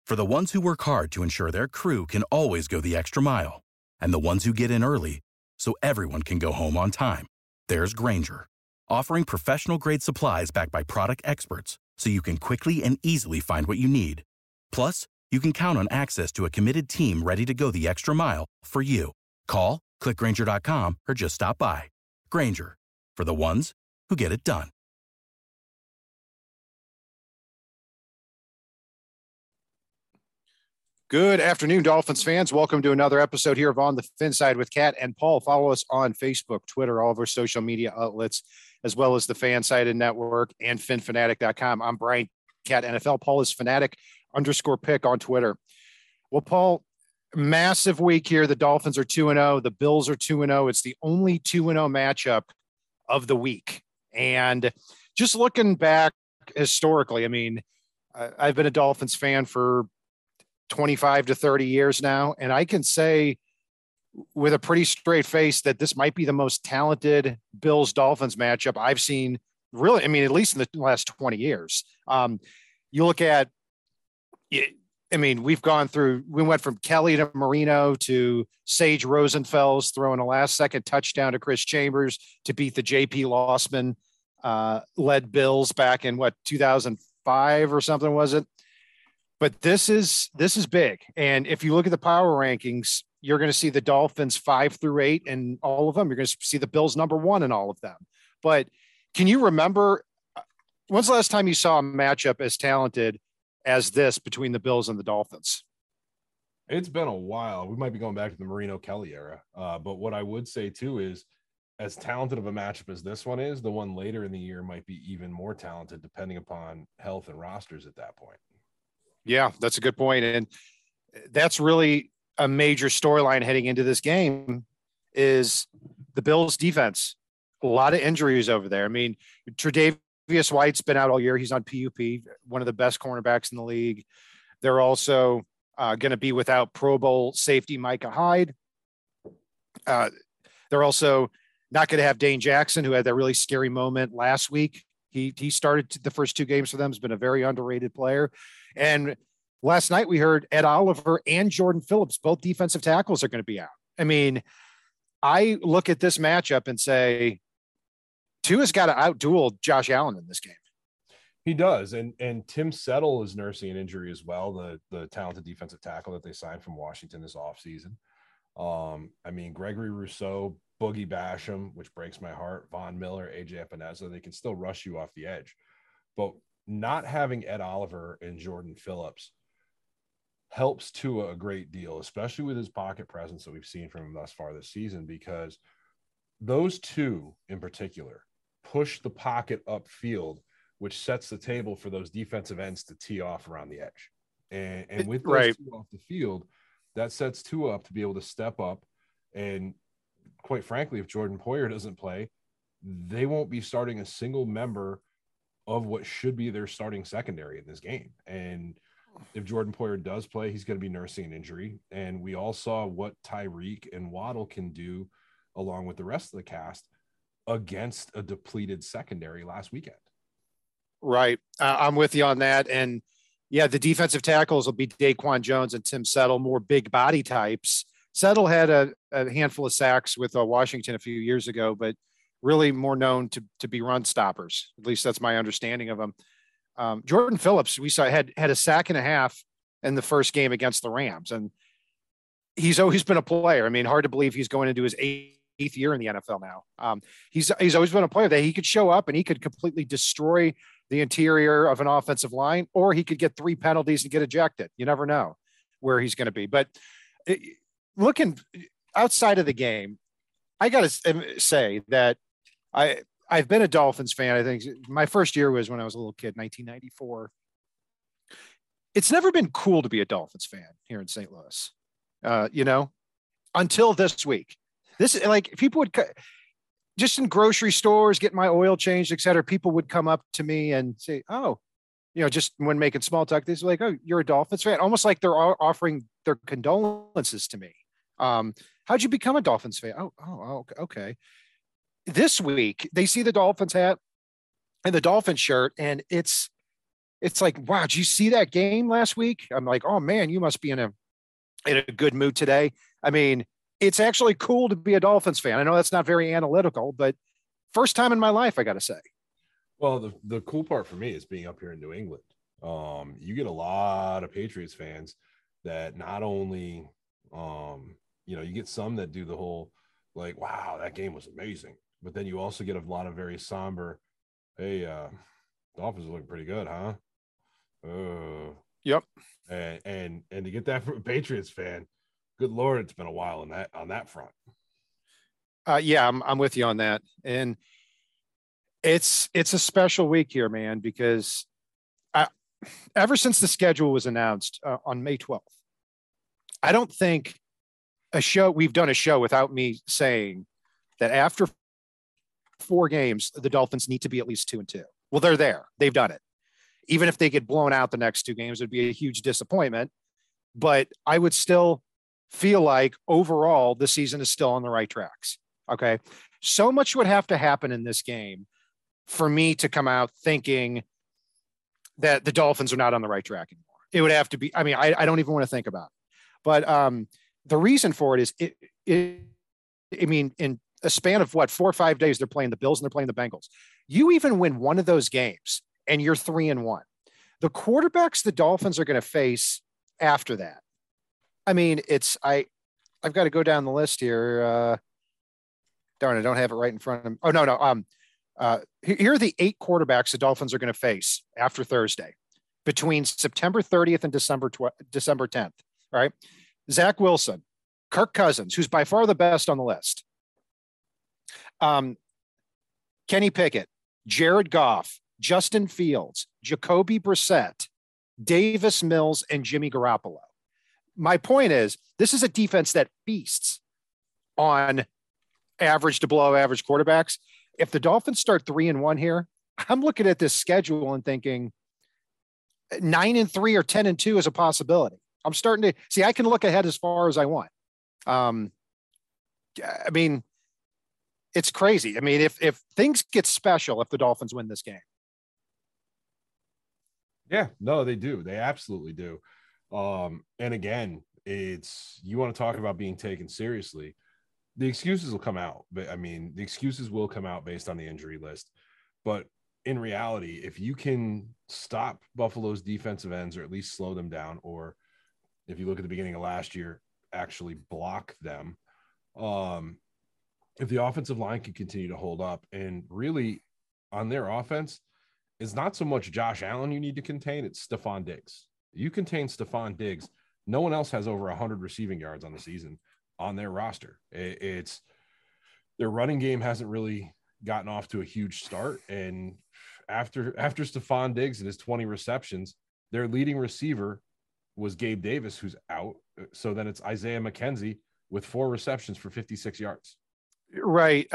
For the ones who work hard to ensure their crew can always go the extra mile, and the ones who get in early so everyone can go home on time, there's Grainger, offering professional-grade supplies backed by product experts so you can quickly and easily find what you need. Plus, you can count on access to a committed team ready to go the extra mile for you. Call, click Grainger.com, or just stop by. Grainger, for the ones who get it done. Good afternoon, Dolphins fans. Welcome to another episode here of On the Fin Side with Kat and Paul. Follow us on Facebook, Twitter, all of our social media outlets, as well as the Fansided Network and FinFanatic.com. I'm Brian, Kat NFL. Paul is Fanatic_pick on Twitter. Well, Paul, massive week here. The Dolphins are 2-0. The Bills are 2-0. It's the only 2-0 matchup of the week. And just looking back historically, I mean, I've been a Dolphins fan for 25 to 30 years now. And I can say with a pretty straight face that this might be the most talented Bills Dolphins matchup I've seen really. I mean, at least in the last 20 years. You look at it, I mean, we went from Kelly to Marino to Sage Rosenfels throwing a last second touchdown to Chris Chambers to beat the JP Lossman led Bills back in 2005 or something, was it? But this is big. And if you look at the power rankings, you're going to see the Dolphins 5 through 8 and all of them. You're going to see the Bills number 1 in all of them. But can you remember when's the last time you saw a matchup as talented as this between the Bills and the Dolphins? It's been a while. We might be going back to the Marino Kelly era. But what I would say too is, as talented of a matchup as this one is, the one later in the year might be even more talented depending upon health and rosters at that point. Yeah, that's a good point. And that's really a major storyline heading into this game is the Bills defense. A lot of injuries over there. I mean, Tre'Davious White's been out all year. He's on PUP, one of the best cornerbacks in the league. They're also going to be without Pro Bowl safety Micah Hyde. They're also not going to have Dane Jackson, who had that really scary moment last week. He started the first 2 games for them. Has been a very underrated player. And last night we heard Ed Oliver and Jordan Phillips, both defensive tackles, are going to be out. I mean, I look at this matchup and say, Tua's got to outduel Josh Allen in this game. He does. And Tim Settle is nursing an injury as well, the talented defensive tackle that they signed from Washington this offseason. I mean, Gregory Rousseau, Boogie Basham, which breaks my heart, Von Miller, AJ Epinesa, they can still rush you off the edge. But not having Ed Oliver and Jordan Phillips helps Tua a great deal, especially with his pocket presence that we've seen from him thus far this season, because those two in particular push the pocket upfield, which sets the table for those defensive ends to tee off around the edge. And with those two off the field, that sets Tua up to be able to step up. And quite frankly, if Jordan Poyer doesn't play, they won't be starting a single member of what should be their starting secondary in this game. And if Jordan Poyer does play, he's going to be nursing an injury. And we all saw what Tyreek and Waddle can do along with the rest of the cast against a depleted secondary last weekend. Right. I'm with you on that. And yeah, the defensive tackles will be Daquan Jones and Tim Settle, more big body types. Settle had a handful of sacks with Washington a few years ago, but really more known to be run stoppers. At least that's my understanding of him. Jordan Phillips, we saw had a sack and a half in the first game against the Rams. And he's always been a player. I mean, hard to believe he's going into his eighth year in the NFL now. He's always been a player that he could show up and he could completely destroy the interior of an offensive line, or he could get 3 penalties and get ejected. You never know where he's going to be. But looking outside of the game, I got to say that I've been a Dolphins fan. I think my first year was when I was a little kid, 1994. It's never been cool to be a Dolphins fan here in St. Louis, until this week. This, like, people would just in grocery stores, getting my oil changed, et cetera. People would come up to me and say, "Oh, just when making small talk, they're like, oh, you're a Dolphins fan," almost like they're offering their condolences to me. How'd you become a Dolphins fan? Oh, okay. This week they see the Dolphins hat and the Dolphins shirt, and it's it's like, wow, did you see that game last week? I'm like, oh man, you must be in a good mood today. I mean, it's actually cool to be a Dolphins fan. I know that's not very analytical, but first time in my life, I got to say. Well, the cool part for me is being up here in New England. You get a lot of Patriots fans that not only, you get some that do the whole like, wow, that game was amazing. But then you also get a lot of very somber, hey, Dolphins are looking pretty good, huh? Yep. And to get that from a Patriots fan, good Lord, it's been a while on that front. Yeah, I'm with you on that. And it's a special week here, man, because ever since the schedule was announced on May 12th, I don't think we've done a show without me saying that after 4 games, the Dolphins need to be at least 2-2. Well, they're there. They've done it. Even if they get blown out the next 2 games, it'd be a huge disappointment. But I would still feel like overall the season is still on the right tracks. Okay. So much would have to happen in this game for me to come out thinking that the Dolphins are not on the right track anymore. It would have to be, I mean, I don't even want to think about it. But the reason for it is, in a span of 4 or 5 days, they're playing the Bills and they're playing the Bengals. You even win one of those games and you're 3-1. The quarterbacks the Dolphins are going to face after that. I mean, I've got to go down the list here. Darn, I don't have it right in front of me. Oh, no. Here are the 8 quarterbacks the Dolphins are going to face after Thursday between September 30th and December 10th. All right. Zach Wilson, Kirk Cousins, who's by far the best on the list. Kenny Pickett, Jared Goff, Justin Fields, Jacoby Brissett, Davis Mills, and Jimmy Garoppolo. My point is, this is a defense that feasts on average to below average quarterbacks. If the Dolphins start 3-1 here, I'm looking at this schedule and thinking 9-3 or 10-2 is a possibility. I'm starting to see, I can look ahead as far as I want. I mean, it's crazy. I mean, if things get special, if the Dolphins win this game. Yeah, no, they do. They absolutely do. And again, you want to talk about being taken seriously. The excuses will come out, but I mean, the excuses will come out based on the injury list. But in reality, if you can stop Buffalo's defensive ends or at least slow them down, or if you look at the beginning of last year, actually block them, if the offensive line can continue to hold up, and really on their offense, it's not so much Josh Allen you need to contain, it's Stephon Diggs. You contain Stephon Diggs, no one else has over 100 receiving yards on the season on their roster. It's their running game hasn't really gotten off to a huge start. And after Stephon Diggs and his 20 receptions, their leading receiver was Gabe Davis, who's out. So then it's Isaiah McKenzie with 4 receptions for 56 yards. Right.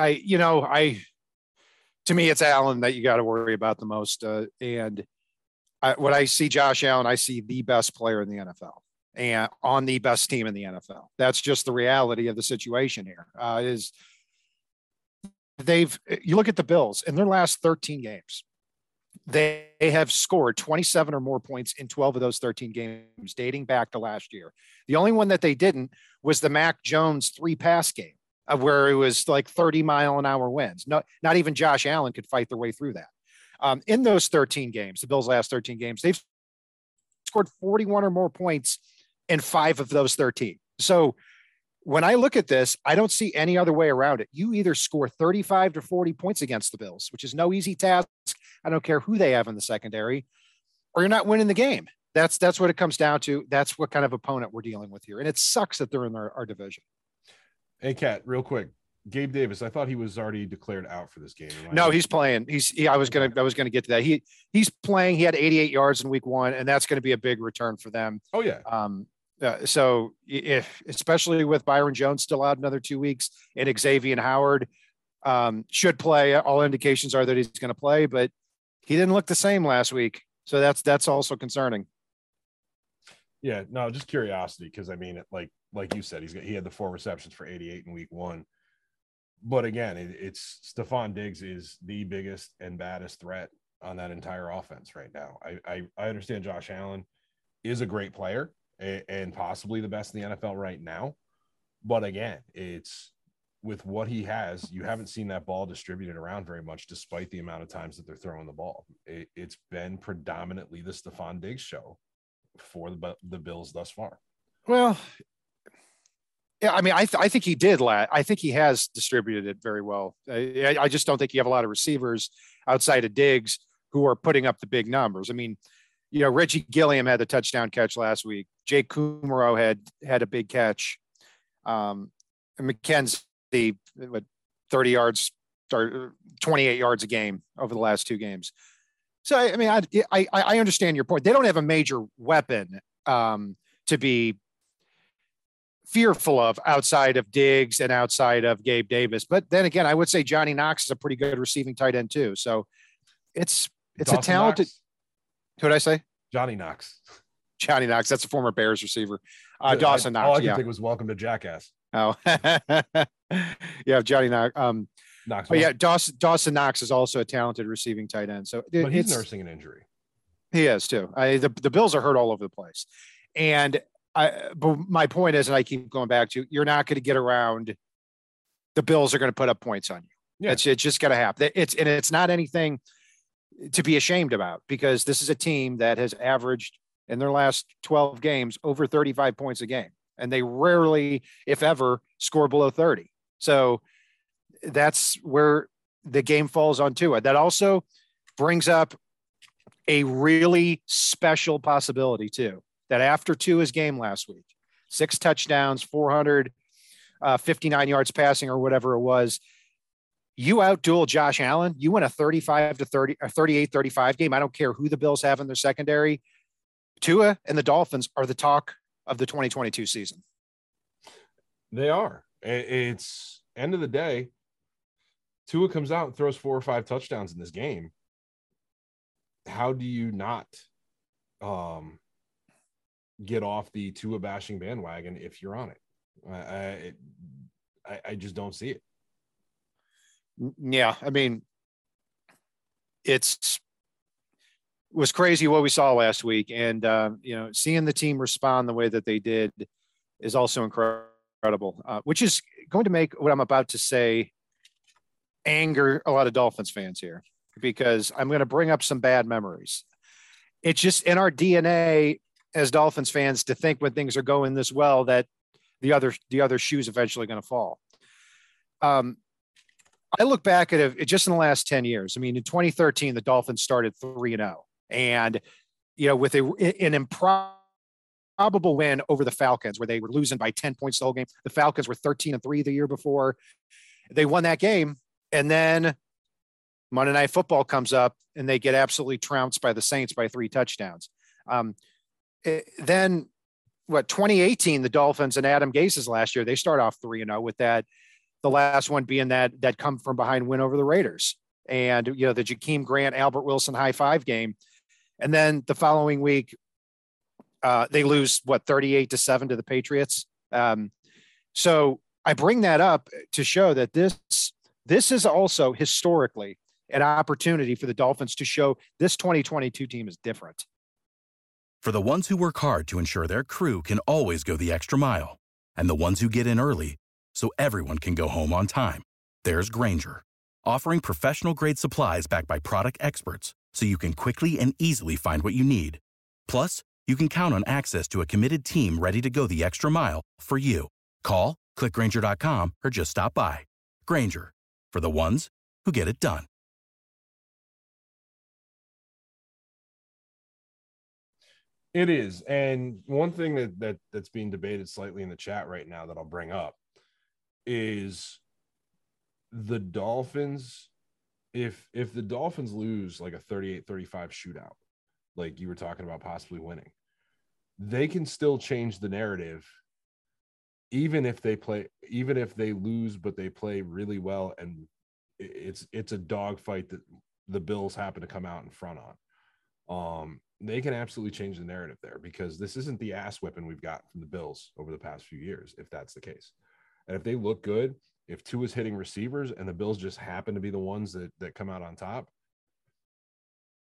To me, it's Allen that you got to worry about the most. When I see Josh Allen, I see the best player in the NFL and on the best team in the NFL. That's just the reality of the situation here. You look at the Bills in their last 13 games, they have scored 27 or more points in 12 of those 13 games dating back to last year. The only one that they didn't was the Mac Jones 3-pass game where it was like 30-mile-an-hour winds. Not even Josh Allen could fight their way through that. In those 13 games, the Bills' last 13 games, they've scored 41 or more points in 5 of those 13. So when I look at this, I don't see any other way around it. You either score 35 to 40 points against the Bills, which is no easy task. I don't care who they have in the secondary, or you're not winning the game. That's what it comes down to. That's what kind of opponent we're dealing with here. And it sucks that they're in our division. Hey, Kat, real quick. Gabe Davis, I thought he was already declared out for this game. No, he's playing. I was gonna get to that. He's playing. He had 88 yards in week 1, and that's going to be a big return for them. Oh yeah. So especially with Byron Jones still out another 2 weeks, and Xavier Howard should play. All indications are that he's going to play, but he didn't look the same last week. So that's also concerning. Yeah, no, just curiosity, because I mean, like you said, he had the 4 receptions for 88 in week 1. But again, it's Stephon Diggs is the biggest and baddest threat on that entire offense right now. I understand Josh Allen is a great player and possibly the best in the NFL right now. But again, it's with what he has, you haven't seen that ball distributed around very much, despite the amount of times that they're throwing the ball. It's been predominantly the Stephon Diggs show for the Bills thus far. Well, yeah, I mean, I think he did. I think he has distributed it very well. I just don't think you have a lot of receivers outside of Diggs who are putting up the big numbers. I mean, Reggie Gilliam had the touchdown catch last week. Jake Kumaro had a big catch. McKenzie, 30 yards, 28 yards a game over the last 2 games. So, I mean, I understand your point. They don't have a major weapon to be fearful of outside of Diggs and outside of Gabe Davis. But then again, I would say Johnny Knox is a pretty good receiving tight end too. So it's Dawson a talented. Knox? Who did I say? Johnny Knox. Johnny Knox. That's a former Bears receiver. Dawson Knox. All I can think was Welcome to Jackass. Oh, yeah, Johnny Knox. But yeah, Dawson Knox is also a talented receiving tight end. So, but he's nursing an injury. He is too. The Bills are hurt all over the place, but my point is, and I keep going back to, you're not going to get around. The Bills are going to put up points on you. Yeah. It's just going to happen. It's not anything to be ashamed about, because this is a team that has averaged in their last 12 games over 35 points a game. And they rarely, if ever, score below 30. So that's where the game falls on Tua. That also brings up a really special possibility too, that after Tua's game last week, 6 touchdowns, 459 yards passing or whatever it was, you outduel Josh Allen, you win a 35-30 or 38-35 game. I don't care who the Bills have in their secondary. Tua and the Dolphins are the talk of the 2022 season. They are. It's end of the day. Tua comes out and throws 4 or 5 touchdowns in this game. How do you not get off the Tua bashing bandwagon if you're on it? I just don't see it. Yeah, I mean, it was crazy what we saw last week, and seeing the team respond the way that they did is also incredible, which is going to make what I'm about to say anger a lot of Dolphins fans here, because I'm going to bring up some bad memories. It's just in our DNA as Dolphins fans to think when things are going this well that the other shoe's eventually going to fall. I look back at it just in the last 10 years. I mean, in 2013, the Dolphins started 3-0, and with an improbable win over the Falcons, where they were losing by 10 points the whole game. The Falcons were 13-3 the year before. They won that game, and then Monday Night Football comes up, and they get absolutely trounced by the Saints by 3 touchdowns. Then 2018, the Dolphins and Adam Gase's last year, they start off 3-0 with that. The last one being that come from behind win over the Raiders, and the Jakeem Grant, Albert Wilson high five game. And then the following week, they lose 38-7 to the Patriots. So I bring that up to show that this is also historically an opportunity for the Dolphins to show this 2022 team is different. For the ones who work hard to ensure their crew can always go the extra mile, and the ones who get in early so everyone can go home on time, there's Grainger, offering professional-grade supplies backed by product experts so you can quickly and easily find what you need. Plus, you can count on access to a committed team ready to go the extra mile for you. Call, click Grainger.com, or just stop by. Grainger, for the ones who get it done. It is. And one thing that's being debated slightly in the chat right now that I'll bring up is the Dolphins. If the Dolphins lose like a 38-35 shootout, like you were talking about possibly winning, they can still change the narrative even if they lose, but they play really well, and it's a dogfight that the Bills happen to come out in front on. They can absolutely change the narrative there, because this isn't the ass whipping we've got from the Bills over the past few years, if that's the case. And if they look good, if Tua's hitting receivers and the Bills just happen to be the ones that come out on top,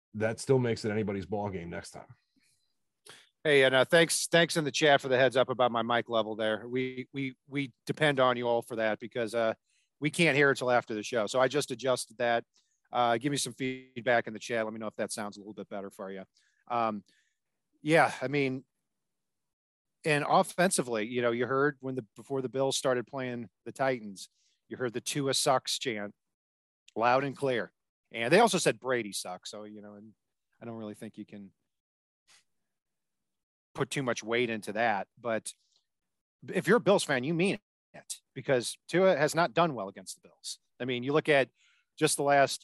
that still makes it anybody's ball game next time. Hey, and thanks in the chat for the heads up about my mic level there. We depend on you all for that because we can't hear it till after the show. So I just adjusted that. Give me some feedback in the chat. Let me know if that sounds a little bit better for you. Yeah, I mean, and offensively, you know, you heard before the Bills started playing the Titans, you heard the Tua sucks chant loud and clear. And they also said Brady sucks. So, you know, and I don't really think you can put too much weight into that. But if you're a Bills fan, you mean it because Tua has not done well against the Bills. I mean, you look at just the last,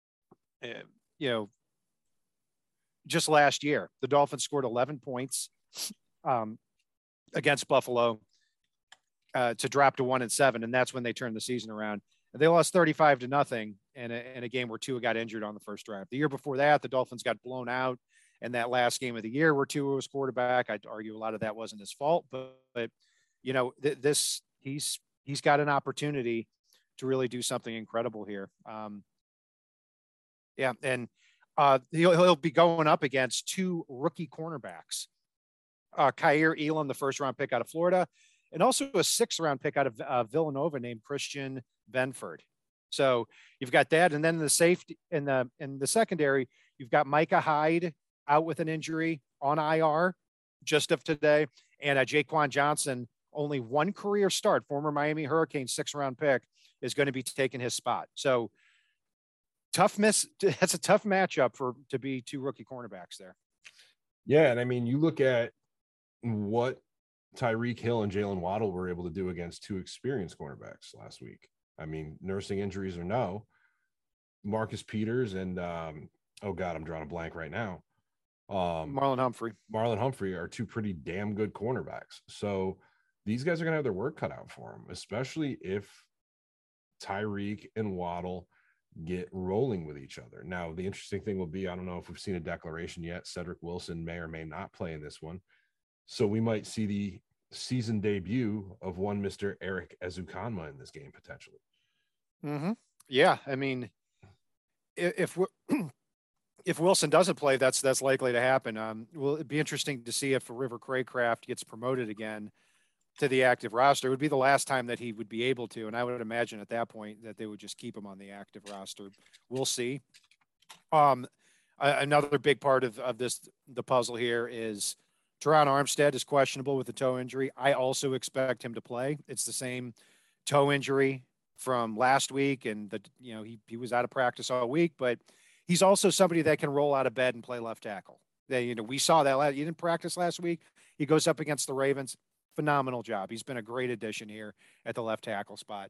just last year, the Dolphins scored 11 points against Buffalo to drop to 1-7. And that's when they turned the season around. They lost 35-0 in a game where Tua got injured on the first drive. The year before that, the Dolphins got blown out. And that last game of the year where Tua was quarterback, I'd argue a lot of that wasn't his fault, but you know, he's got an opportunity to really do something incredible here. Yeah. And he'll be going up against two rookie cornerbacks, Kaiir Elam, the first round pick out of Florida, and also a 6th round pick out of Villanova named Christian Benford. So you've got that. And then the safety in the secondary, you've got Micah Hyde out with an injury on IR just of today. And Jaquan Johnson, only one career start, former Miami Hurricane 6th round pick, is going to be taking his spot. So tough miss. That's a tough matchup to be two rookie cornerbacks there. Yeah. And I mean, you look at what Tyreek Hill and Jalen Waddle were able to do against two experienced cornerbacks last week. I mean, nursing injuries or no, Marcus Peters and oh God, I'm drawing a blank right now. Marlon Humphrey are two pretty damn good cornerbacks. So these guys are going to have their work cut out for them, especially if Tyreek and Waddle get rolling with each other. Now, the interesting thing will be, I don't know if we've seen a declaration yet. Cedric Wilson may or may not play in this one. So we might see the season debut of one Mr. Eric Ezukanma in this game potentially. Mm-hmm. Yeah. I mean, if Wilson doesn't play, that's likely to happen. Well, it'd be interesting to see if River Craycraft gets promoted again to the active roster. It would be the last time that he would be able to. And I would imagine at that point that they would just keep him on the active roster. We'll see. Another big part of the puzzle here is Teron Armstead is questionable with a toe injury. I also expect him to play. It's the same toe injury from last week. And he was out of practice all week, but he's also somebody that can roll out of bed and play left tackle. We saw that he didn't practice last week. He goes up against the Ravens. Phenomenal job. He's been a great addition here at the left tackle spot.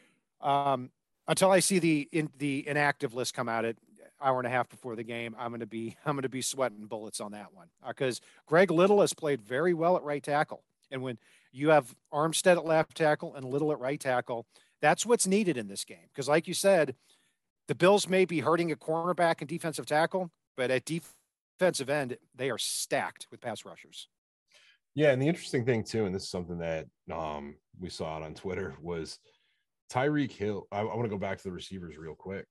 Until I see the inactive list come out at hour and a half before the game, I'm going to be sweating bullets on that one because Greg Little has played very well at right tackle. And when you have Armstead at left tackle and Little at right tackle, that's what's needed in this game. Because like you said, the Bills may be hurting a cornerback and defensive tackle, but at defensive end, they are stacked with pass rushers. Yeah, and the interesting thing too, and this is something that we saw it on Twitter, was Tyreek Hill. I want to go back to the receivers real quick.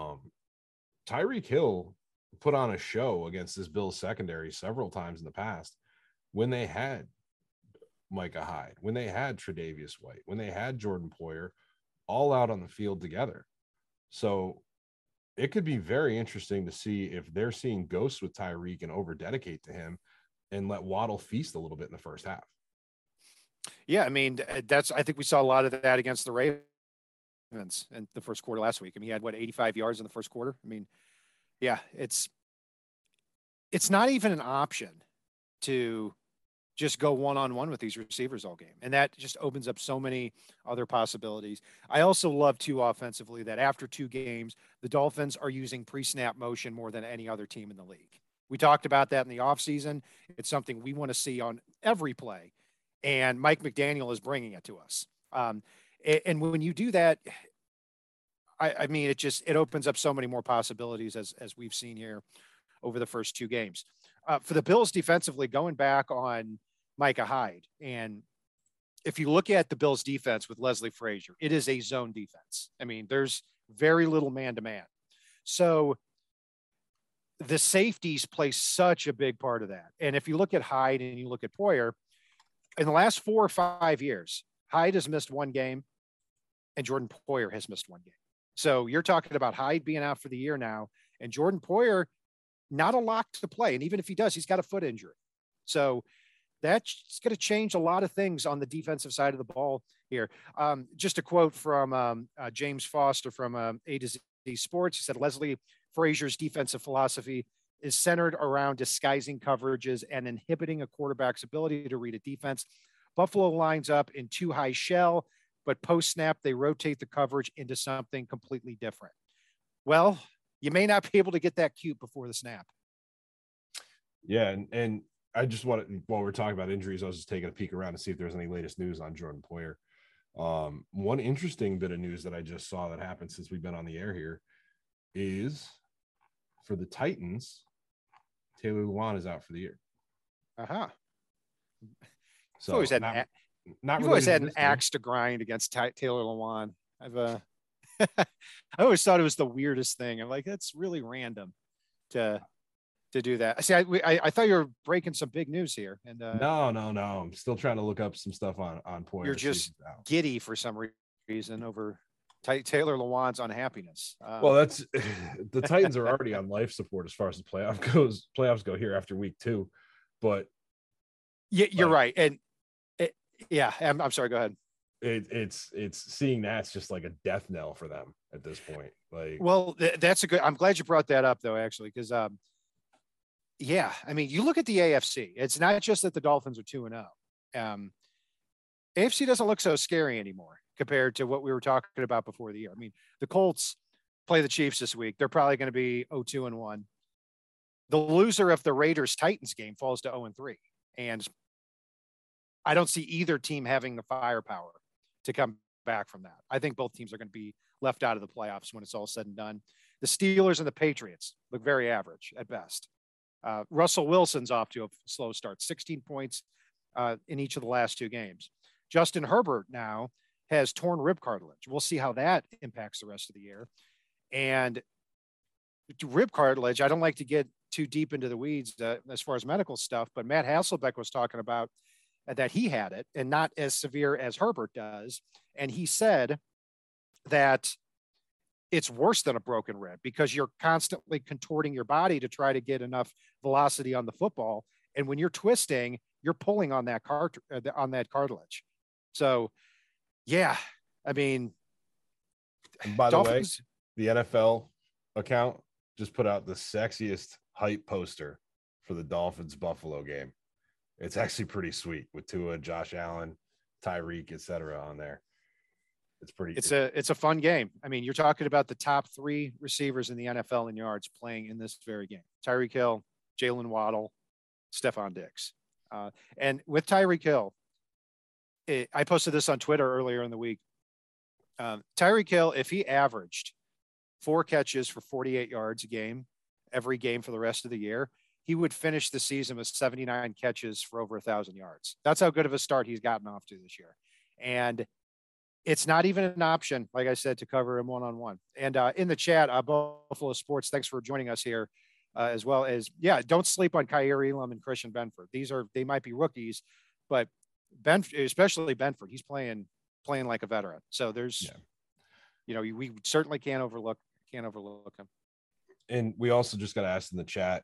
Tyreek Hill put on a show against this Bills secondary several times in the past when they had Micah Hyde, when they had Tre'Davious White, when they had Jordan Poyer all out on the field together. So it could be very interesting to see if they're seeing ghosts with Tyreek and over-dedicate to him and let Waddle feast a little bit in the first half. Yeah, I mean, I think we saw a lot of that against the Ravens in the first quarter last week. I mean, he had 85 yards in the first quarter. I mean, yeah, it's not even an option to just go one-on-one with these receivers all game. And that just opens up so many other possibilities. I also love too offensively that after 2 games, the Dolphins are using pre-snap motion more than any other team in the league. We talked about that in the offseason. It's something we want to see on every play. And Mike McDaniel is bringing it to us. And when you do that, I mean, it opens up so many more possibilities as we've seen here over the first 2 games. For the Bills defensively, going back on Micah Hyde. And if you look at the Bills defense with Leslie Frazier, it is a zone defense. I mean, there's very little man-to-man. So the safeties play such a big part of that. And if you look at Hyde and you look at Poyer, in the last 4 or 5 years, Hyde has missed one game and Jordan Poyer has missed one game. So you're talking about Hyde being out for the year now, and Jordan Poyer not a lock to play. And even if he does, he's got a foot injury. So that's going to change a lot of things on the defensive side of the ball here. Just a quote from James Foster from A to Z Sports. He said, Leslie Frazier's defensive philosophy is centered around disguising coverages and inhibiting a quarterback's ability to read a defense. Buffalo lines up in too high shell, but post-snap, they rotate the coverage into something completely different. Well, you may not be able to get that cute before the snap. Yeah, and I just want to, while we're talking about injuries, I was just taking a peek around to see if there's any latest news on Jordan Poyer. One interesting bit of news that I just saw that happened since we've been on the air here is for the Titans, Taylor Lewan is out for the year. Uh-huh. So always had not you've always had an axe to grind against Taylor Lewan. I always thought it was the weirdest thing. I'm like, that's really random to do that. See, I thought you were breaking some big news here. And no. I'm still trying to look up some stuff on Poyer. You're just giddy for some reason over Taylor Lewan's unhappiness. Well, that's the Titans are already on life support as far as the playoffs go here after week 2. But yeah, you're right. And I'm sorry. Go ahead. It's seeing that's just like a death knell for them at this point. Like, well, that's a good. I'm glad you brought that up though, actually, because yeah, I mean, you look at the AFC. It's not just that the Dolphins are 2-0. AFC doesn't look so scary anymore compared to what we were talking about before the year. I mean, the Colts play the Chiefs this week. They're probably going to be 0-2-1. The loser of the Raiders-Titans game falls to 0-3. And I don't see either team having the firepower to come back from that. I think both teams are going to be left out of the playoffs when it's all said and done. The Steelers and the Patriots look very average at best. Russell Wilson's off to a slow start, 16 points in each of the last 2 games. Justin Herbert now has torn rib cartilage. We'll see how that impacts the rest of the year. And rib cartilage, I don't like to get too deep into the weeds as far as medical stuff, but Matt Hasselbeck was talking about that he had it and not as severe as Herbert does. And he said that it's worse than a broken rib because you're constantly contorting your body to try to get enough velocity on the football. And when you're twisting, you're pulling on that cartilage. So, yeah, I mean, and by Dolphins, the way, the NFL account just put out the sexiest hype poster for the Dolphins Buffalo game. It's actually pretty sweet with Tua, Josh Allen, Tyreek, etc. on there. It's a fun game. I mean, you're talking about the top 3 receivers in the NFL in yards playing in this very game. Tyreek Hill, Jalen Waddle, Stephon Diggs. And with Tyreek Hill, I posted this on Twitter earlier in the week. Tyreek Hill, if he averaged 4 catches for 48 yards a game, every game for the rest of the year, he would finish the season with 79 catches for over 1,000 yards. That's how good of a start he's gotten off to this year. And it's not even an option, like I said, to cover him one-on-one. And in the chat, Buffalo Sports, thanks for joining us here, as well as, don't sleep on Kaiir Elam and Christian Benford. They might be rookies, but especially Benford, he's playing like a veteran. So there's, we certainly can't overlook him. And we also just got asked in the chat.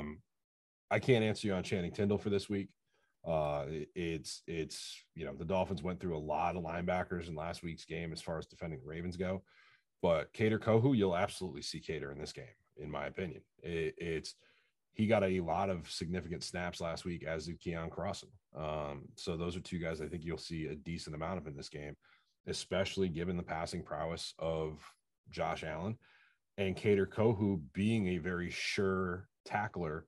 I can't answer you on Channing Tindall for this week. It's the Dolphins went through a lot of linebackers in last week's game as far as defending the Ravens go, but Kader Kohou, you'll absolutely see Kader in this game, in my opinion. He got a lot of significant snaps last week, as did Keon Crossan. So those are 2 guys I think you'll see a decent amount of in this game, especially given the passing prowess of Josh Allen and Kader Kohou being a very sure tackler.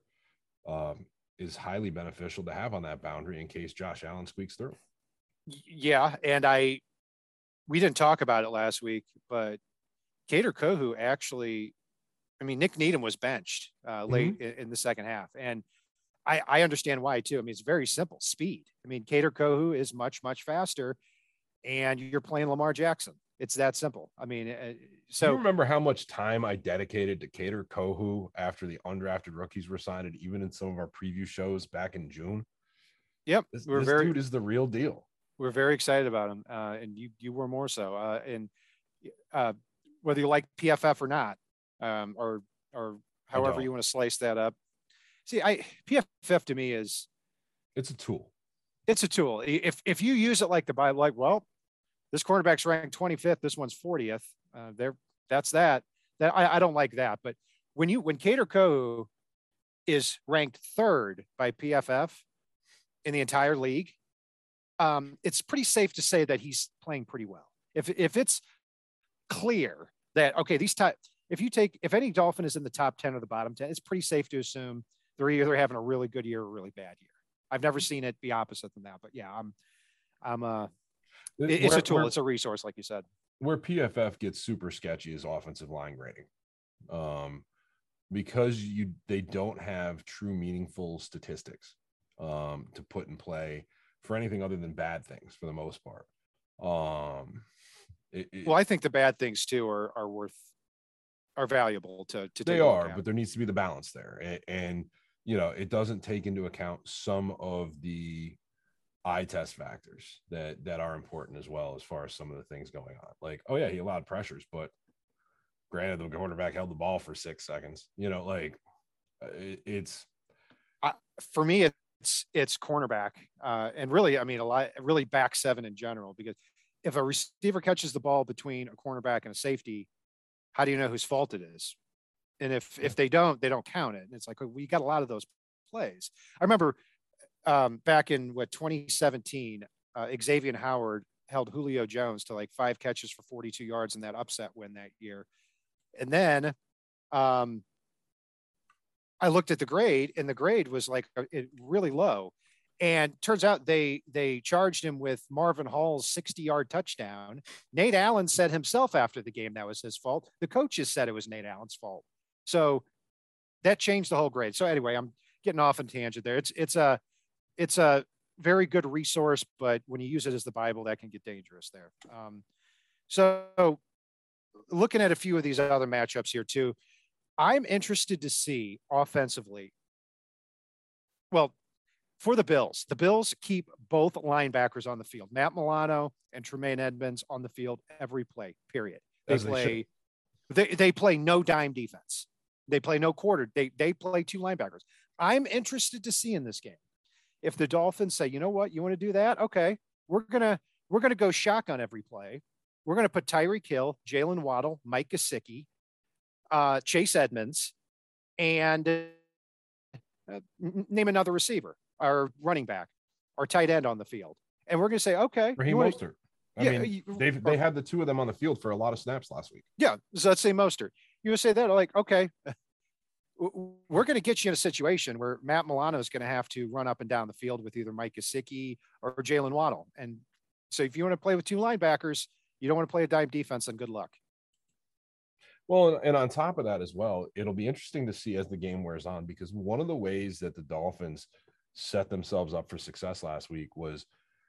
Is highly beneficial to have on that boundary in case Josh Allen squeaks through. Yeah. And we didn't talk about it last week, but Kader Kohou actually, I mean, Nick Needham was benched late in the second half. And I understand why too. I mean, it's very simple speed. I mean, Kader Kohou is much, much faster and you're playing Lamar Jackson. It's that simple. I mean, Do so you remember how much time I dedicated to Kader Kohu after the undrafted rookies were signed, and even in some of our preview shows back in June? yep, This dude is the real deal. We're very excited about him, and you were more so. And whether you like PFF or not, or however you want to slice that up. See, PFF to me is it's a tool. It's a tool. If you use it like the Bible, like, well, this quarterback's ranked 25th, this one's 40th. That's that. I don't like that. But when Kader Kohu is ranked third by PFF in the entire league, it's pretty safe to say that he's playing pretty well. If it's clear that, okay, if any Dolphin is in the top 10 or the bottom 10, it's pretty safe to assume they're either having a really good year or a really bad year. I've never seen it be opposite than that, but yeah, it's a tool. It's a resource, like you said. Where PFF gets super sketchy is offensive line grading, because they don't have true meaningful statistics to put in play for anything other than bad things for the most part. Well, I think the bad things too are valuable to take. They are, but there needs to be the balance there, and it doesn't take into account some of the eye test factors that are important as well, as far as some of the things going on. Like, oh yeah, he allowed pressures, but granted, the quarterback held the ball for 6 seconds. It's for me, it's cornerback, and really, I mean, really back seven in general, because if a receiver catches the ball between a cornerback and a safety, how do you know whose fault it is? And if they don't count it. And it's like, we got a lot of those plays. I remember back in 2017, Xavier Howard held Julio Jones to like 5 catches for 42 yards in that upset win that year. And then I looked at the grade, and the grade was like really low. And turns out they charged him with Marvin Hall's 60-yard touchdown. Nate Allen said himself after the game that was his fault. The coaches said it was Nate Allen's fault. So that changed the whole grade. So anyway, I'm getting off on tangent there. It's a very good resource, but when you use it as the Bible, that can get dangerous there. So looking at a few of these other matchups here too, I'm interested to see offensively. Well, for the Bills keep both linebackers on the field, Matt Milano and Tremaine Edmonds, on the field every play, period. They play no dime defense. They play no quarter. They play 2 linebackers. I'm interested to see in this game if the Dolphins say, you know what, you want to do that? Okay, we're gonna go shotgun every play. We're gonna put Tyreek Hill, Jalen Waddle, Mike Gesicki, Chase Edmonds, and name another receiver, our running back, our tight end on the field, and we're gonna say, okay, Raheem Mostert. They had the 2 of them on the field for a lot of snaps last week. Yeah, so let's say Mostert. You would say that, like, okay, we're going to get you in a situation where Matt Milano is going to have to run up and down the field with either Mike Gesicki or Jalen Waddle. And so if you want to play with 2 linebackers, you don't want to play a dime defense, then good luck. Well, and on top of that as well, it'll be interesting to see as the game wears on, because one of the ways that the Dolphins set themselves up for success last week was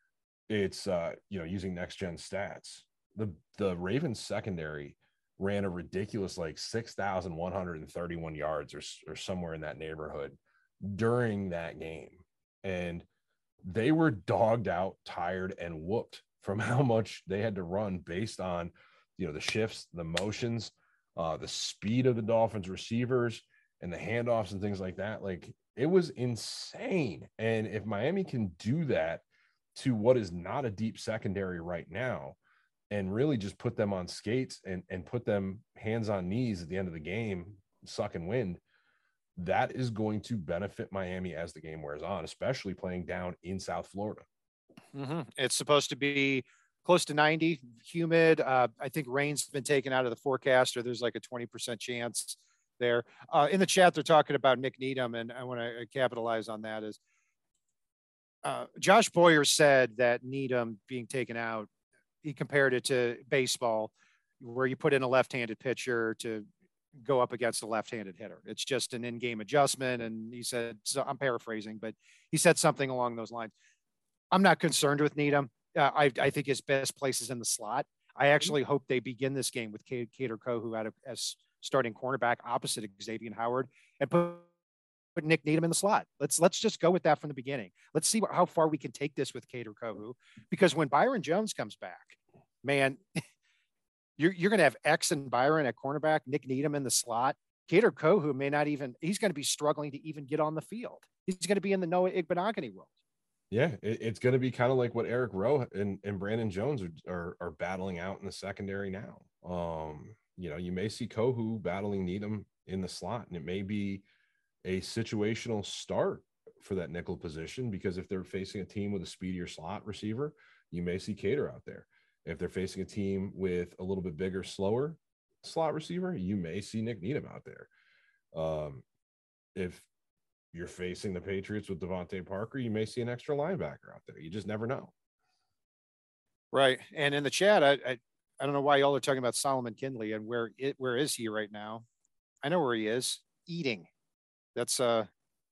using next gen stats. The Ravens secondary ran a ridiculous 6,131 yards or somewhere in that neighborhood during that game. And they were dogged out, tired, and whooped from how much they had to run based on, the shifts, the motions, the speed of the Dolphins receivers and the handoffs and things like that. Like, it was insane. And if Miami can do that to what is not a deep secondary right now, and really just put them on skates and put them hands on knees at the end of the game, sucking wind, that is going to benefit Miami as the game wears on, especially playing down in South Florida. Mm-hmm. It's supposed to be close to 90, humid. I think rain's been taken out of the forecast, or there's like a 20% chance there. In the chat, they're talking about Nick Needham, and I want to capitalize on that. Is Josh Boyer said that Needham being taken out, he compared it to baseball, where you put in a left-handed pitcher to go up against a left-handed hitter. It's just an in-game adjustment. And he said, so I'm paraphrasing, but he said something along those lines. I'm not concerned with Needham. I think his best place is in the slot. I actually hope they begin this game with Kader Kohou as starting cornerback opposite Xavier Howard and put Nick Needham in the slot. Let's just go with that from the beginning. Let's see how far we can take this with Kader Kohou, because when Byron Jones comes back, man, you're going to have X and Byron at cornerback, Nick Needham in the slot. Kader Kohou may not even, he's going to be struggling to even get on the field. He's going to be in the Noah Igbenogany world. Yeah, it's going to be kind of like what Eric Rowe and Brandon Jones are battling out in the secondary now. You may see Kohou battling Needham in the slot, and it may be a situational start for that nickel position, because if they're facing a team with a speedier slot receiver, you may see Kader out there. If they're facing a team with a little bit bigger, slower slot receiver, you may see Nick Needham out there. If you're facing the Patriots with Devontae Parker, you may see an extra linebacker out there. You just never know. Right. And in the chat, I don't know why y'all are talking about Solomon Kindley and where is he right now? I know where he is, eating. That's so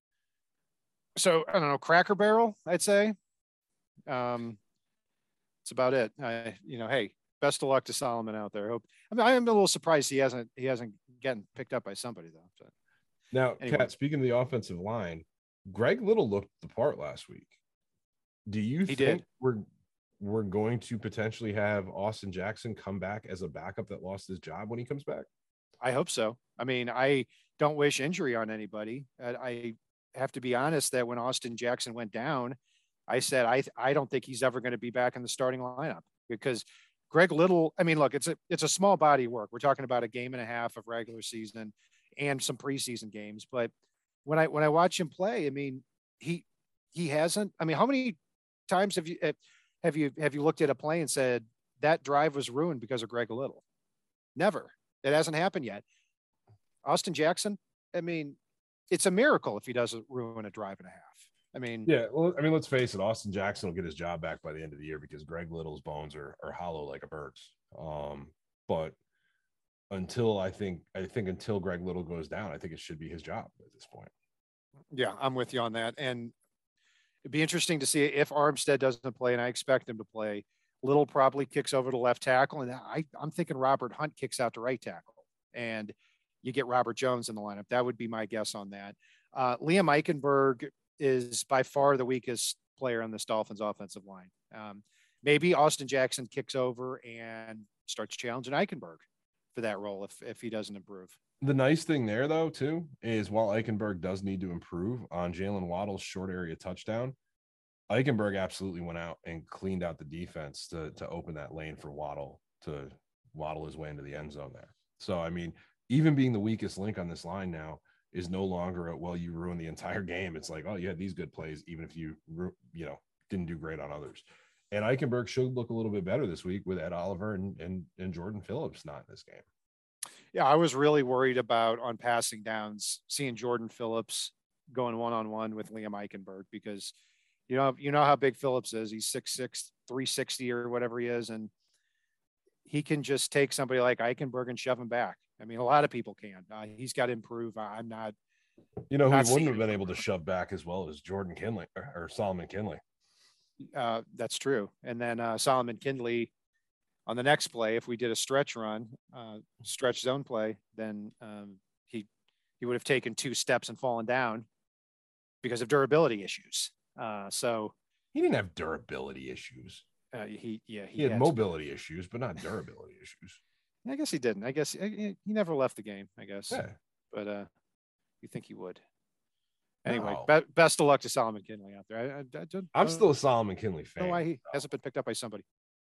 I don't know, Cracker Barrel, I'd say. It's about it. Hey, best of luck to Solomon out there. I am a little surprised he hasn't gotten picked up by somebody though. So, now, anyway. Kat, speaking of the offensive line, Greg Little looked the part last week. Do you think we're going to potentially have Austin Jackson come back as a backup that lost his job when he comes back? I hope so. I mean, I don't wish injury on anybody. I have to be honest that when Austin Jackson went down, I said, I don't think he's ever going to be back in the starting lineup, because Greg Little, I mean, look, it's a small body of work. We're talking about a game and a half of regular season and some preseason games. But when I watch him play, I mean, he hasn't, I mean, how many times have you looked at a play and said that drive was ruined because of Greg Little? Never. It hasn't happened yet. Austin Jackson, I mean, it's a miracle if he doesn't ruin a drive and a half. I mean, yeah, well, I mean, let's face it, Austin Jackson will get his job back by the end of the year, because Greg Little's bones are hollow like a bird's. But until until Greg Little goes down, I think it should be his job at this point. Yeah, I'm with you on that. And it'd be interesting to see if Armstead doesn't play, and I expect him to play. Little probably kicks over to left tackle, and I'm thinking Robert Hunt kicks out to right tackle, and you get Robert Jones in the lineup. That would be my guess on that. Liam Eichenberg is by far the weakest player on this Dolphins offensive line. Maybe Austin Jackson kicks over and starts challenging Eichenberg for that role if he doesn't improve. The nice thing there, though, too, is while Eichenberg does need to improve on Jalen Waddle's short area touchdown, Eichenberg absolutely went out and cleaned out the defense to open that lane for Waddle to waddle his way into the end zone there. So, I mean, even being the weakest link on this line now is no longer you ruined the entire game. It's like, oh, you had these good plays, even if you didn't do great on others. And Eichenberg should look a little bit better this week with Ed Oliver and Jordan Phillips not in this game. Yeah, I was really worried about on passing downs seeing Jordan Phillips going one-on-one with Liam Eichenberg, because you know how big Phillips is. He's 6'6", 360 or whatever he is, and he can just take somebody like Eichenberg and shove him back. I mean, a lot of people can. He's got to improve. I'm not. Who wouldn't have been able to shove back as well as Jordan Kinley or Solomon Kinley. That's true. And then Solomon Kindley on the next play, if we did a stretch run, stretch zone play, then he would have taken 2 steps and fallen down because of durability issues. So he didn't have durability issues. He had mobility issues, but not durability issues. I guess he didn't. I guess he never left the game, I guess. Yeah. But you think he would. Anyway, No. Best of luck to Solomon Kindley out there. I'm still a Solomon Kindley fan. I don't know why he hasn't been picked up by somebody.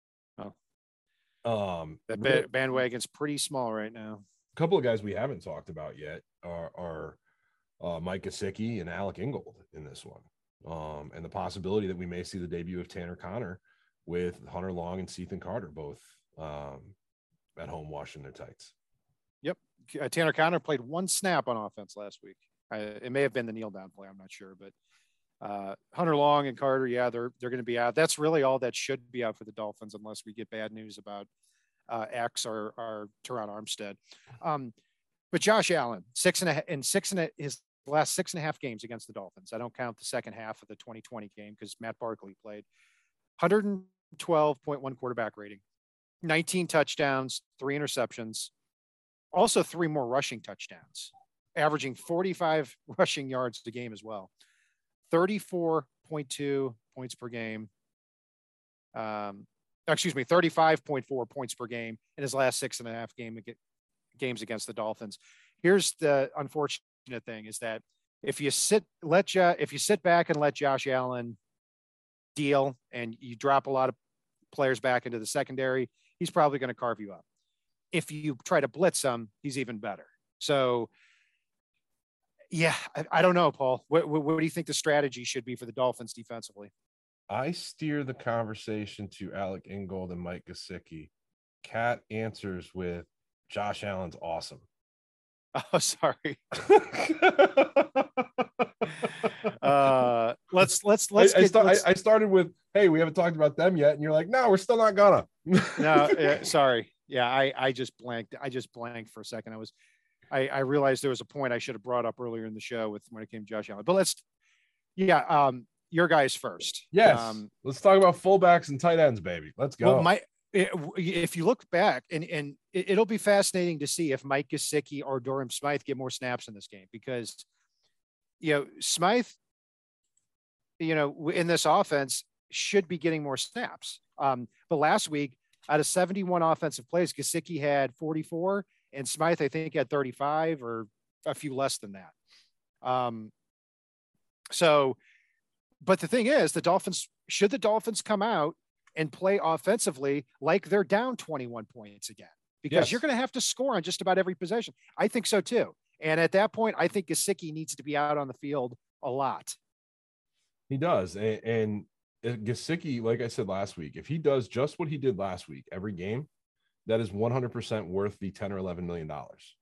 Oh. That bandwagon's pretty small right now. A couple of guys we haven't talked about yet are Mike Gesicki and Alec Ingold in this one. And the possibility that we may see the debut of Tanner Connor with Hunter Long and Sethan Carter both at home washing their tights. Yep. Tanner Connor played 1 snap on offense last week. It may have been the kneel down play. I'm not sure, but Hunter Long and Carter, yeah, they're going to be out. That's really all that should be out for the Dolphins, unless we get bad news about X or Teron Armstead. But Josh Allen, his last 6.5 games against the Dolphins. I don't count the second half of the 2020 game because Matt Barkley played. 112.1 quarterback rating, 19 touchdowns, 3 interceptions, also 3 more rushing touchdowns, averaging 45 rushing yards a game as well. 34.2 points per game. 35.4 points per game in his last 6.5 games against the Dolphins. Here's the unfortunate thing is that if you sit back and let Josh Allen deal and you drop a lot of players back into the secondary, he's probably going to carve you up. If you try to blitz him, he's even better. So, yeah, I don't know, Paul. What do you think the strategy should be for the Dolphins defensively? I steer the conversation to Alec Ingold and Mike Gesicki. Cat answers with Josh Allen's awesome. Oh, sorry. Let's. I started with, hey, we haven't talked about them yet, and you're like, no, we're still not gonna. No, sorry. Yeah, I just blanked. I just blanked for a second. I realized there was a point I should have brought up earlier in the show when it came to Josh Allen. But your guys first. Yes. Let's talk about fullbacks and tight ends, baby. Let's go. Well, if you look back, and it'll be fascinating to see if Mike Gesicki or Durham Smythe get more snaps in this game, because Smythe, in this offense should be getting more snaps. But last week, out of 71 offensive plays, Gesicki had 44, and Smythe, I think, had 35 or a few less than that. But the thing is, the Dolphins come out and play offensively like they're down 21 points again, because you're going to have to score on just about every possession. I think so too. And at that point, I think Gesicki needs to be out on the field a lot. He does. And Gesicki, like I said last week, if he does just what he did last week, every game, that is 100% worth the $10 or $11 million.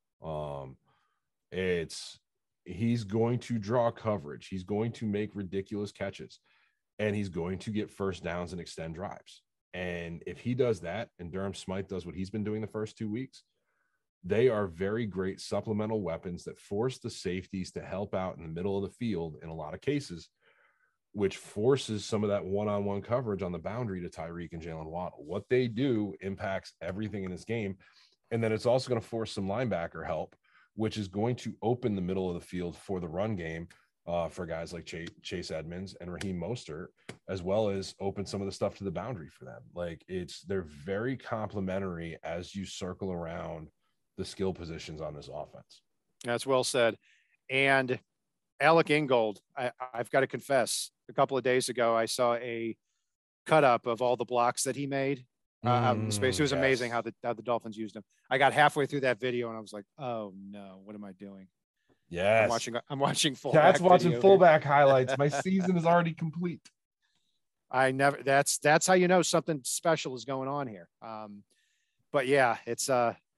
He's going to draw coverage. He's going to make ridiculous catches, and he's going to get first downs and extend drives. And if he does that, and Durham Smythe does what he's been doing the first 2 weeks, they are very great supplemental weapons that force the safeties to help out in the middle of the field in a lot of cases, which forces some of that one-on-one coverage on the boundary to Tyreek and Jalen Waddle. What they do impacts everything in this game. And then it's also going to force some linebacker help, which is going to open the middle of the field for the run game for guys like Chase Edmonds and Raheem Mostert, as well as open some of the stuff to the boundary for them. Like they're very complementary as you circle around the skill positions on this offense. That's well said. And Alec Ingold, I've got to confess, a couple of days ago, I saw a cut up of all the blocks that he made out in space. It was amazing how the Dolphins used him. I got halfway through that video and I was like, oh no, what am I doing? Yes. I'm watching fullback. Cat's watching fullback highlights. My season is already complete. That's how you know something special is going on here. But yeah, it's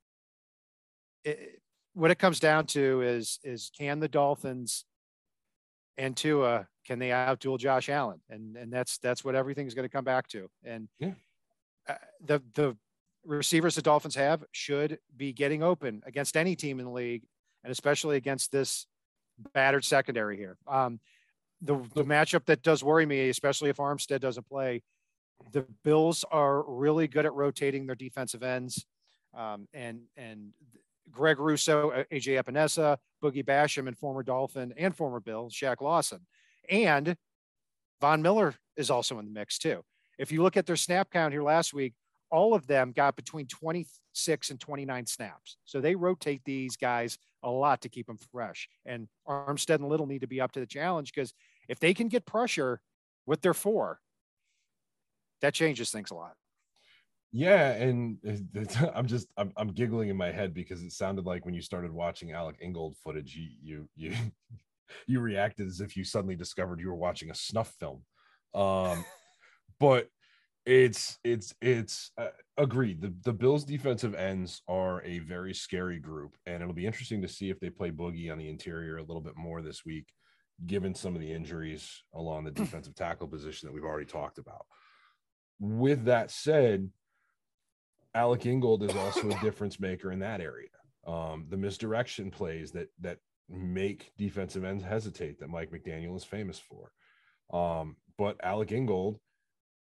what it comes down to is can the Dolphins and Tua, can they outduel Josh Allen? And that's what everything's going to come back to. And the receivers the Dolphins have should be getting open against any team in the league, and especially against this battered secondary here. The matchup that does worry me, especially if Armstead doesn't play, the Bills are really good at rotating their defensive ends. And Greg Rousseau, AJ Epinesa, Boogie Basham, and former Dolphin and former Bill, Shaq Lawson. And Von Miller is also in the mix too. If you look at their snap count here last week, all of them got between 26 and 29 snaps. So they rotate these guys a lot to keep them fresh. And Armstead and Little need to be up to the challenge, because if they can get pressure with their four, that changes things a lot. Yeah, and I'm giggling in my head because it sounded like when you started watching Alec Ingold footage, you reacted as if you suddenly discovered you were watching a snuff film. But it's agreed. The Bills defensive ends are a very scary group, and it'll be interesting to see if they play Boogie on the interior a little bit more this week, given some of the injuries along the defensive tackle position that we've already talked about. With that said, Alec Ingold is also a difference maker in that area. The misdirection plays that make defensive ends hesitate, that Mike McDaniel is famous for. But Alec Ingold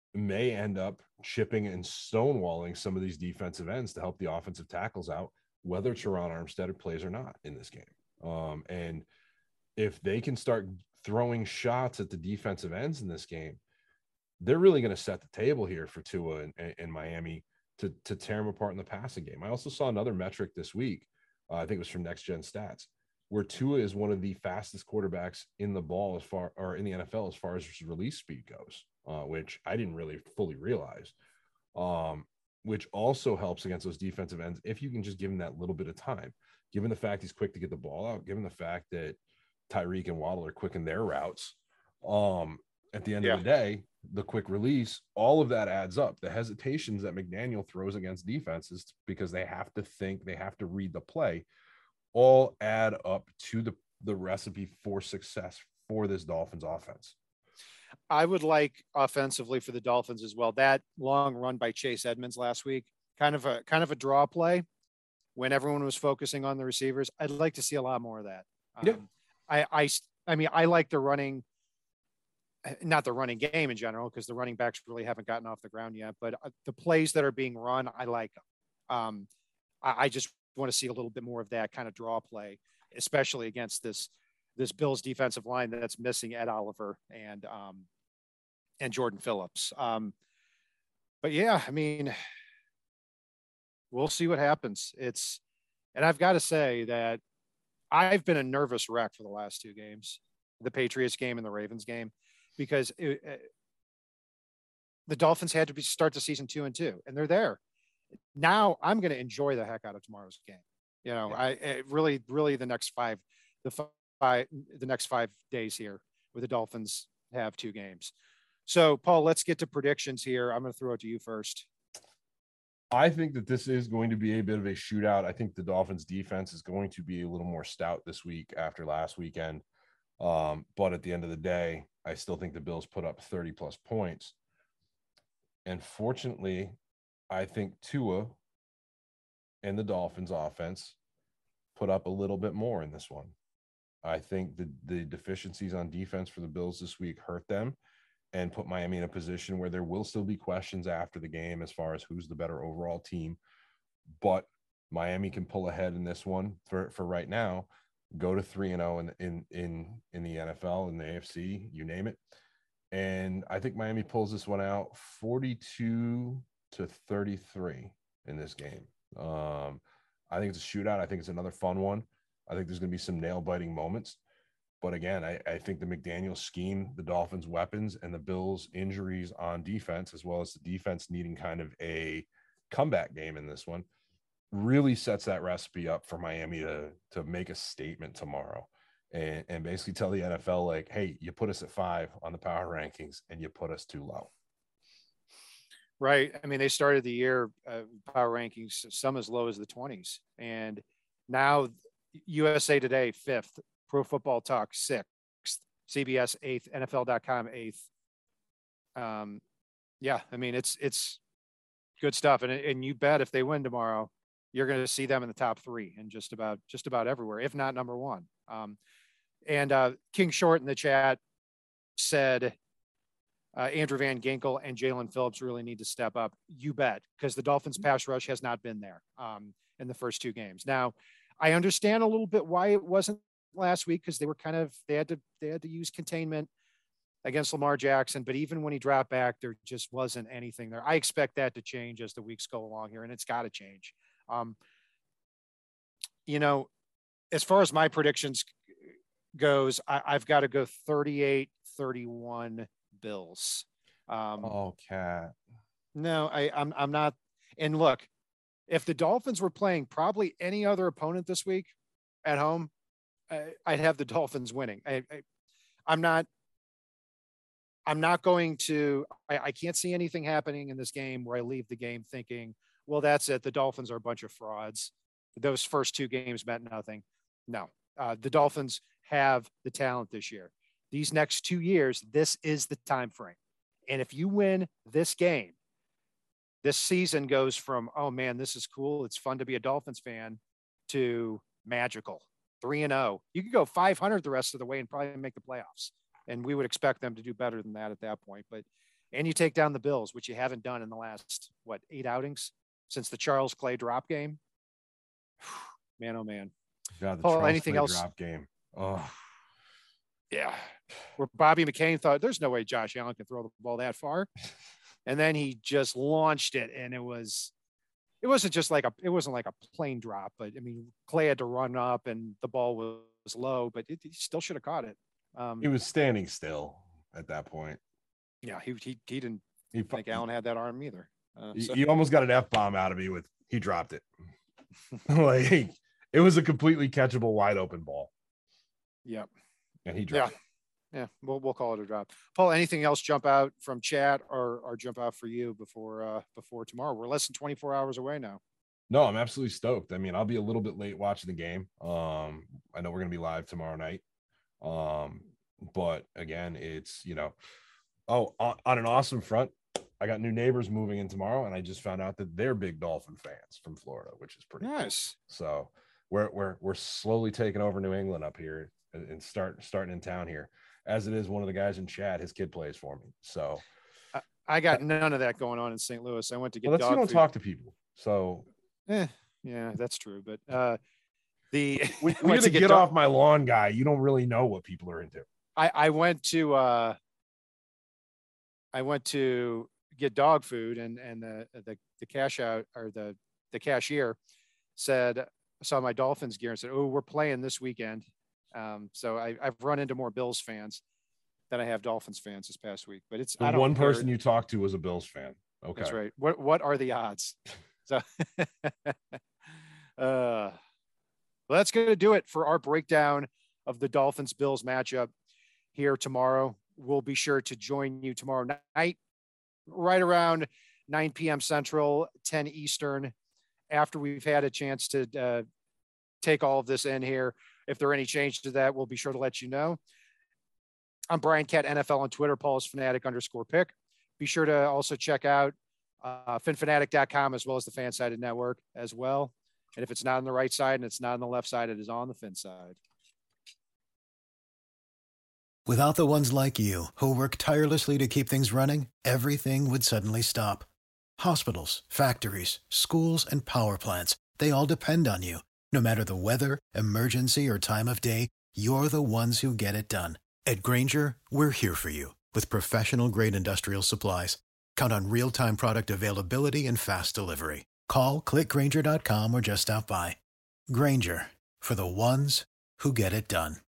may end up chipping and stonewalling some of these defensive ends to help the offensive tackles out, whether Teron Armstead plays or not in this game. And if they can start throwing shots at the defensive ends in this game, they're really going to set the table here for Tua and Miami to tear them apart in the passing game. I also saw another metric this week. I think it was from Next Gen Stats, where Tua is one of the fastest quarterbacks in the ball in the NFL as far as release speed goes, which I didn't really fully realize, which also helps against those defensive ends if you can just give him that little bit of time. Given the fact he's quick to get the ball out, given the fact that Tyreek and Waddle are quick in their routes, at the end of the day, the quick release, all of that adds up. The hesitations that McDaniel throws against defenses because they have to think, they have to read the play, all add up to the recipe for success for this Dolphins offense. I would like offensively for the Dolphins as well. That long run by Chase Edmonds last week, kind of a draw play when everyone was focusing on the receivers. I'd like to see a lot more of that. I mean, I like the running, not the running game in general, because the running backs really haven't gotten off the ground yet, but the plays that are being run, I like them. I just want to see a little bit more of that kind of draw play, especially against this Bills defensive line that's missing Ed Oliver and Jordan Phillips. But yeah, I mean, we'll see what happens. And I've got to say that I've been a nervous wreck for the last two games, the Patriots game and the Ravens game, because the Dolphins had to start the season 2-2, and they're there. Now I'm going to enjoy the heck out of tomorrow's game. You know, I really the next 5 days here with the Dolphins have 2 games. So Paul, let's get to predictions here. I'm going to throw it to you first. I think that this is going to be a bit of a shootout. I think the Dolphins defense is going to be a little more stout this week after last weekend. But at the end of the day, I still think the Bills put up 30 plus points. And fortunately, I think Tua and the Dolphins offense put up a little bit more in this one. I think the deficiencies on defense for the Bills this week hurt them and put Miami in a position where there will still be questions after the game as far as who's the better overall team. But Miami can pull ahead in this one for right now, go to 3-0 in the NFL and the AFC, you name it. And I think Miami pulls this one out 42-33 in this game. I think it's a shootout. I think it's another fun one. I think there's going to be some nail-biting moments. But again, I think the McDaniel scheme, the Dolphins' weapons, and the Bills' injuries on defense, as well as the defense needing kind of a comeback game in this one, really sets that recipe up for Miami to make a statement tomorrow and basically tell the NFL, like, hey, you put us at 5 on the power rankings and you put us too low. Right. I mean, they started the year power rankings, some as low as the 20s. And now USA Today, 5th, Pro Football Talk, 6th, CBS, 8th, NFL.com, 8th. Yeah, I mean, it's good stuff. And you bet if they win tomorrow, you're going to see them in the top 3 and just about everywhere, if not number 1. And King Short in the chat said, Andrew Van Ginkel and Jalen Phillips really need to step up. You bet, because the Dolphins pass rush has not been there in the first 2 games. Now, I understand a little bit why it wasn't last week, because they had to use containment against Lamar Jackson. But even when he dropped back, there just wasn't anything there. I expect that to change as the weeks go along here, and it's got to change. You know, as far as my predictions goes, I've got to go 38-31 Bills. Cat. No, I'm not. And look, if the Dolphins were playing probably any other opponent this week at home, I'd have the Dolphins winning. I'm not going to, I can't see anything happening in this game where I leave the game thinking, well, that's it. The Dolphins are a bunch of frauds. Those first 2 games meant nothing. No, the Dolphins have the talent this year. These next 2 years, this is the time frame. And if you win this game, this season goes from, oh man, this is cool, it's fun to be a Dolphins fan, to magical. 3-0. You could go 500 the rest of the way and probably make the playoffs. And we would expect them to do better than that at that point. But and you take down the Bills, which you haven't done in the last, 8 outings since the Charles Clay drop game. Man, oh man. God, the Paul, Charles anything Clay else? drop game. Oh, Yeah. Where Bobby McCain thought there's no way Josh Allen can throw the ball that far. And then he just launched it. And it wasn't like a plain drop, but I mean, Clay had to run up and the ball was low, but he still should have caught it. he was standing still at that point. Yeah. He didn't think Allen had that arm either. He almost got an F-bomb out of me with, he dropped it. Like, it was a completely catchable, wide open ball. Yep. And he dropped it. Yeah, we'll call it a drop. Paul, anything else jump out from chat or jump out for you before tomorrow? We're less than 24 hours away now. No, I'm absolutely stoked. I mean, I'll be a little bit late watching the game. I know we're gonna be live tomorrow night. But again, it's on an awesome front. I got new neighbors moving in tomorrow, and I just found out that they're big Dolphin fans from Florida, which is pretty nice. Cool. So we're slowly taking over New England up here and starting in town here. As it is, one of the guys in chat, his kid plays for me. So I got none of that going on in St. Louis. I went to get you dog don't food. talk to people. So yeah, that's true. But when you get off my lawn, guy, you don't really know what people are into. I went to get dog food, and the cash out, or the cashier saw my Dolphins gear and said, "Oh, we're playing this weekend." So I've run into more Bills fans than I have Dolphins fans this past week, but I don't care. Person you talked to was a Bills fan. Okay. That's right. What are the odds? So, well, that's going to do it for our breakdown of the Dolphins Bills matchup here tomorrow. We'll be sure to join you tomorrow night, right around 9 p.m. Central, 10 Eastern, after we've had a chance to take all of this in here. If there are any changes to that, we'll be sure to let you know. I'm Brian Cat NFL on Twitter. Paul is fanatic_pick. Be sure to also check out finfanatic.com, as well as the Fansided Network as well. And if it's not on the right side and it's not on the left side, it is on the Fin side. Without the ones like you who work tirelessly to keep things running, everything would suddenly stop. Hospitals, factories, schools, and power plants, they all depend on you. No matter the weather, emergency, or time of day, you're the ones who get it done. At Grainger, we're here for you with professional-grade industrial supplies. Count on real-time product availability and fast delivery. Call, click Grainger.com, or just stop by. Grainger, for the ones who get it done.